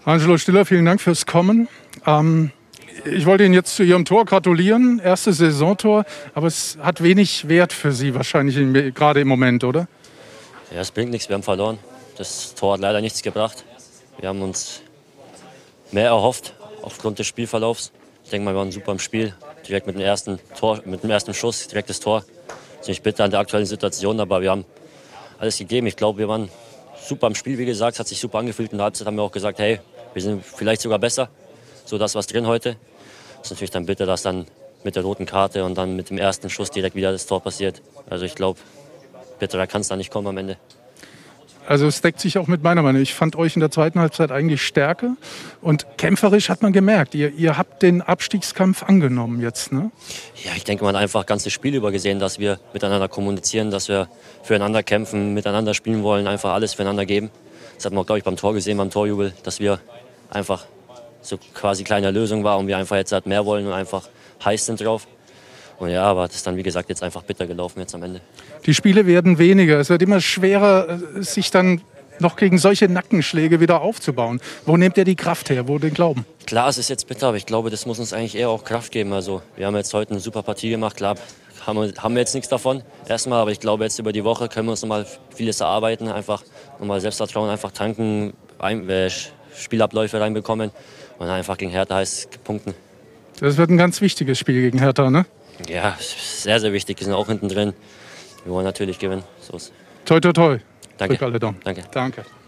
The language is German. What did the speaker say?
Angelo Stiller, vielen Dank fürs Kommen. Ich wollte Ihnen jetzt zu Ihrem Tor gratulieren, erstes Saisontor, aber es hat wenig Wert für Sie wahrscheinlich gerade im Moment, oder? Ja, es bringt nichts, wir haben verloren. Das Tor hat leider nichts gebracht. Wir haben uns mehr erhofft aufgrund des Spielverlaufs. Ich denke mal, wir waren super im Spiel. Direkt mit dem ersten Schuss, direkt das Tor. Ziemlich bitter an der aktuellen Situation, aber wir haben alles gegeben. Ich glaube, wir waren super im Spiel, wie gesagt. Es hat sich super angefühlt. In der Halbzeit haben wir auch gesagt, hey, wir sind vielleicht sogar besser. So, das war's drin heute. Es ist natürlich dann bitter, dass dann mit der roten Karte und dann mit dem ersten Schuss direkt wieder das Tor passiert. Also ich glaube, bitterer kann es da nicht kommen am Ende. Also es deckt sich auch mit meiner Meinung. Ich fand euch in der zweiten Halbzeit eigentlich stärker und kämpferisch hat man gemerkt. Ihr habt den Abstiegskampf angenommen jetzt, ne? Ja, ich denke, man hat einfach das ganze Spiel über gesehen, dass wir miteinander kommunizieren, dass wir füreinander kämpfen, miteinander spielen wollen, einfach alles füreinander geben. Das hat man auch, glaube ich, beim Tor gesehen, beim Torjubel, dass wir einfach so quasi kleine Lösung war und wir einfach jetzt halt mehr wollen und einfach heiß sind drauf. Und ja, aber das ist dann, wie gesagt, jetzt einfach bitter gelaufen jetzt am Ende. Die Spiele werden weniger. Es wird immer schwerer, sich dann noch gegen solche Nackenschläge wieder aufzubauen. Wo nehmt ihr die Kraft her? Wo den Glauben? Klar, es ist jetzt bitter, aber ich glaube, das muss uns eigentlich eher auch Kraft geben. Also wir haben jetzt heute eine super Partie gemacht. Klar, haben wir jetzt nichts davon erstmal, aber ich glaube, jetzt über die Woche können wir uns nochmal vieles erarbeiten. Einfach nochmal Selbstvertrauen, einfach tanken, Spielabläufe reinbekommen und einfach gegen Hertha heiß punkten. Das wird ein ganz wichtiges Spiel gegen Hertha, ne? Ja, sehr, sehr wichtig. Wir sind auch hinten drin. Wir wollen natürlich gewinnen. So ist. Toi, toi, toi. Danke. Drück alle Daumen. Danke. Danke.